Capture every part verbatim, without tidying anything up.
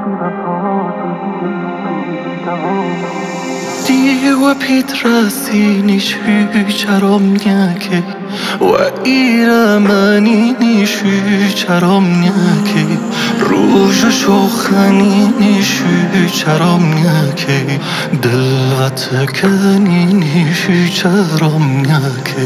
Dio pitrasinish hyçaromnyake Wa iramaninish hyçaromnyake Ruj shokhaninish hyçaromnyake Dilvatkaninish hyçaromnyake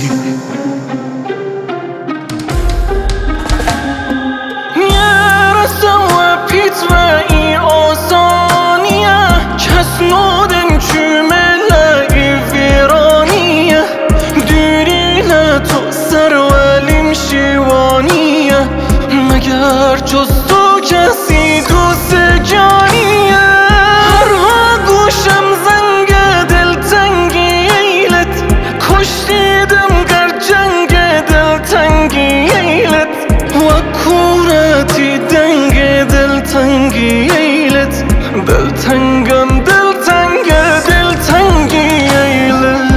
مگر جز تو کسی دوست جانیه هرها گوشم زنگ دلتنگی ایلت کشتیدم در جنگ دلتنگی ایلت و کورتی دنگ دلتنگی ایلت دلتنگم دلتنگ دلتنگی ایلت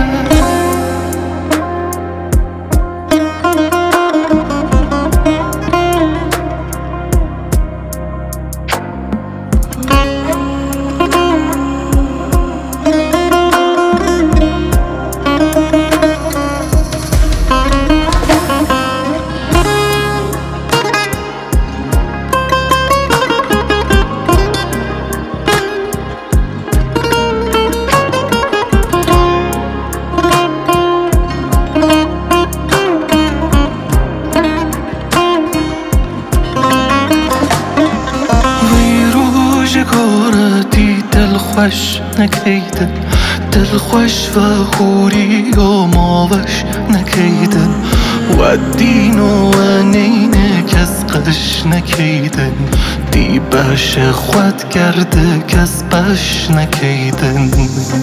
دل خوش نکیدن دل خوش و خوری و ماوش نکیدن و دین و نینه کس قش نکیدن دی بش خود کرده کس بش نکیدن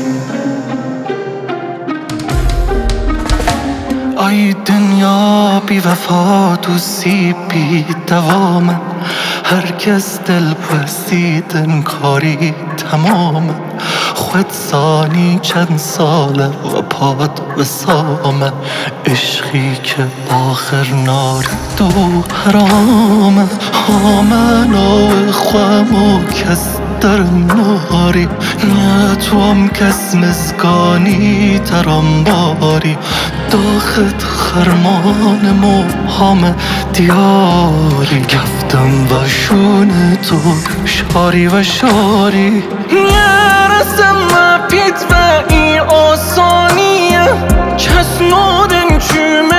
ای دنیا بی وفا دوستی بی دوامه هر کس دل پرستیدن کاری تمامه خود سانی چند ساله و پاد و سامه عشقی که آخر نارد و حرامه آمن و خوام و کس در ناری نیتوام کس مسکانی ترام باری داخت خرمان موهام دیاری گفتم و شون تو شاری و شاری نرسم پیت و ای آسانیه کس نودن چومه